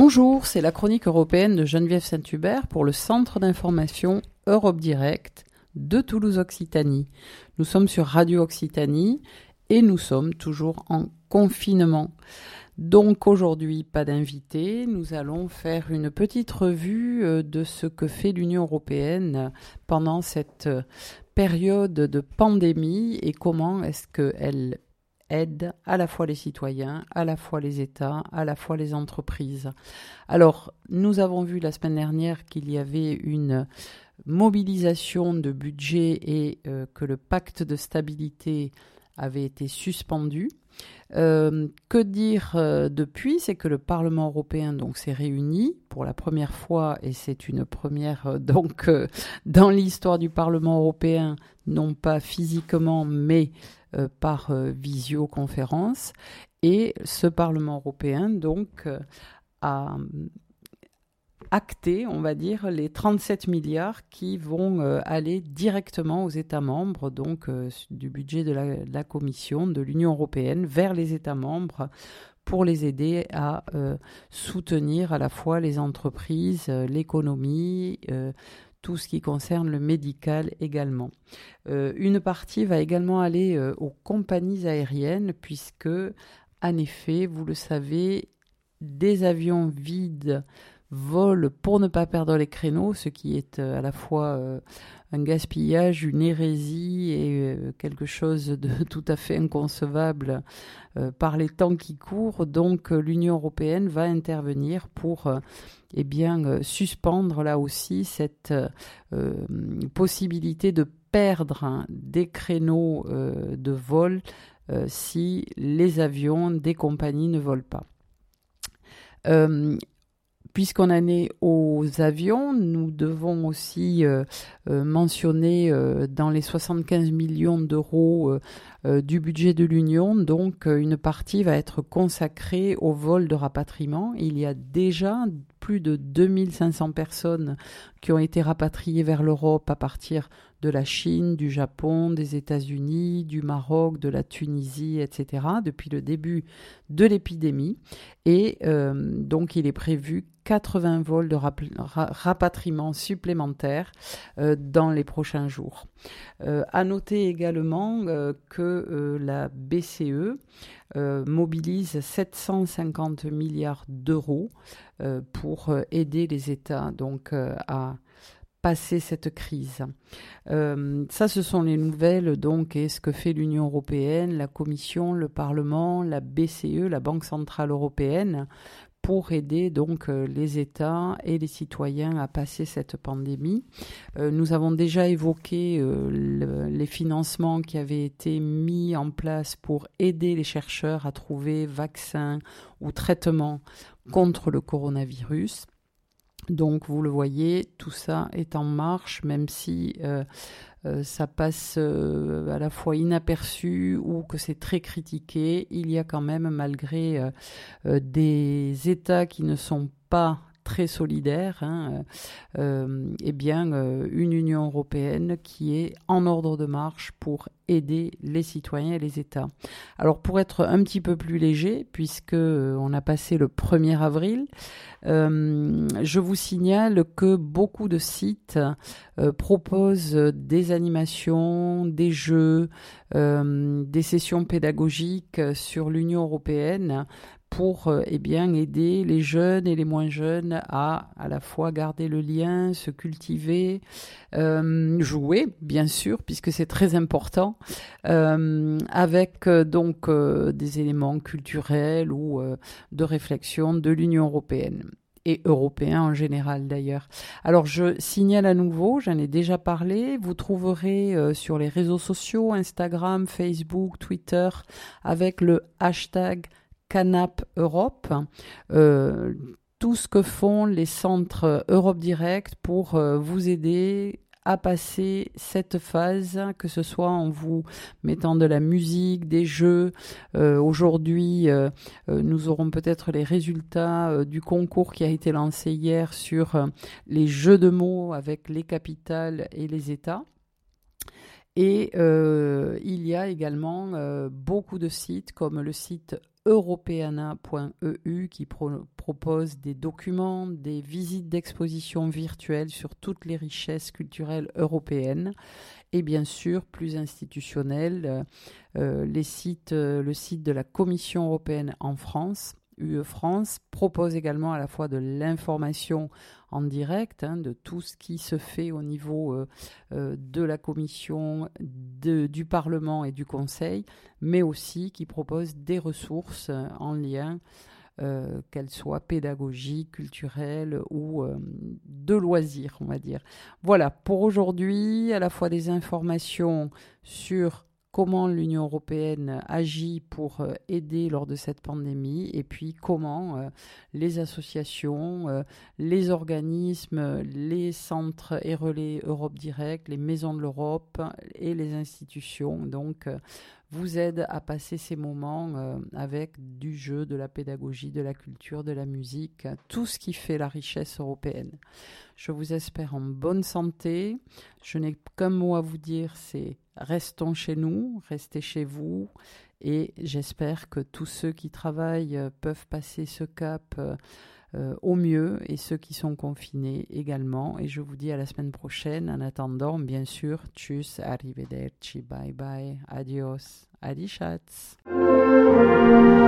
Bonjour, c'est la chronique européenne de Geneviève Saint-Hubert pour le Centre d'information Europe Direct de Toulouse-Occitanie. Nous sommes sur Radio Occitanie et nous sommes toujours en confinement. Donc aujourd'hui, pas d'invité, nous allons faire une petite revue de ce que fait l'Union européenne pendant cette période de pandémie et comment est-ce qu'elle aide à la fois les citoyens, à la fois les États, à la fois les entreprises. Alors, nous avons vu la semaine dernière qu'il y avait une mobilisation de budget et que le pacte de stabilité avait été suspendu. Que dire depuis? C'est que le Parlement européen donc s'est réuni pour la première fois et c'est une première dans l'histoire du Parlement européen, non pas physiquement mais par visioconférence. Et ce Parlement européen donc a acté, on va dire, les 37 milliards qui vont aller directement aux États membres, donc du budget de la Commission, de l'Union européenne, vers les États membres pour les aider à soutenir à la fois les entreprises, l'économie, tout ce qui concerne le médical également. Une partie va également aller aux compagnies aériennes puisque, en effet, vous le savez, des avions vides volent pour ne pas perdre les créneaux, ce qui est à la fois un gaspillage, une hérésie et quelque chose de tout à fait inconcevable par les temps qui courent. Donc l'Union européenne va intervenir pour suspendre là aussi cette possibilité de perdre des créneaux de vol si les avions des compagnies ne volent pas. Puisqu'on en est aux avions, nous devons aussi mentionner dans les 75 millions d'euros du budget de l'Union, donc une partie va être consacrée au vol de rapatriement. Il y a déjà plus de 2500 personnes qui ont été rapatriées vers l'Europe à partir de la Chine, du Japon, des États-Unis, du Maroc, de la Tunisie, etc., depuis le début de l'épidémie. Et donc, il est prévu 80 vols de rapatriement supplémentaires dans les prochains jours. À noter également que la BCE mobilise 750 milliards d'euros pour aider les États donc à passer cette crise. Ça, ce sont les nouvelles, donc, et ce que fait l'Union européenne, la Commission, le Parlement, la BCE, la Banque centrale européenne, pour aider donc les États et les citoyens à passer cette pandémie. Nous avons déjà évoqué les financements qui avaient été mis en place pour aider les chercheurs à trouver vaccins ou traitements contre le coronavirus. Donc, vous le voyez, tout ça est en marche, même si ça passe à la fois inaperçu ou que c'est très critiqué. Il y a quand même, malgré des États qui ne sont pas très solidaire, une Union européenne qui est en ordre de marche pour aider les citoyens et les États. Alors pour être un petit peu plus léger, puisque on a passé le 1er avril, je vous signale que beaucoup de sites proposent des animations, des jeux, des sessions pédagogiques sur l'Union européenne pour aider les jeunes et les moins jeunes à la fois garder le lien, se cultiver, jouer, bien sûr, puisque c'est très important, avec des éléments culturels ou de réflexion de l'Union européenne. Et européens en général d'ailleurs. Alors je signale à nouveau, j'en ai déjà parlé, vous trouverez sur les réseaux sociaux, Instagram, Facebook, Twitter, avec le hashtag Canap Europe, tout ce que font les centres Europe Direct pour vous aider à passer cette phase, que ce soit en vous mettant de la musique, des jeux. Aujourd'hui, nous aurons peut-être les résultats du concours qui a été lancé hier sur les jeux de mots avec les capitales et les États. Et il y a également beaucoup de sites comme le site europeana.eu qui propose des documents, des visites d'exposition virtuelles sur toutes les richesses culturelles européennes et bien sûr plus institutionnels, le site de la Commission européenne en France. UE France propose également à la fois de l'information en direct, de tout ce qui se fait au niveau de la Commission, du Parlement et du Conseil, mais aussi qui propose des ressources en lien, qu'elles soient pédagogiques, culturelles ou de loisirs, on va dire. Voilà, pour aujourd'hui, à la fois des informations sur comment l'Union européenne agit pour aider lors de cette pandémie et puis comment les associations, les organismes, les centres et relais Europe Direct, les maisons de l'Europe et les institutions donc vous aident à passer ces moments avec du jeu, de la pédagogie, de la culture, de la musique, tout ce qui fait la richesse européenne. Je vous espère en bonne santé. Je n'ai qu'un mot à vous dire, c'est restons chez nous, restez chez vous. Et j'espère que tous ceux qui travaillent peuvent passer ce cap au mieux et ceux qui sont confinés également. Et je vous dis à la semaine prochaine. En attendant, bien sûr, tschüss, arrivederci, bye bye, adios, adi schatz.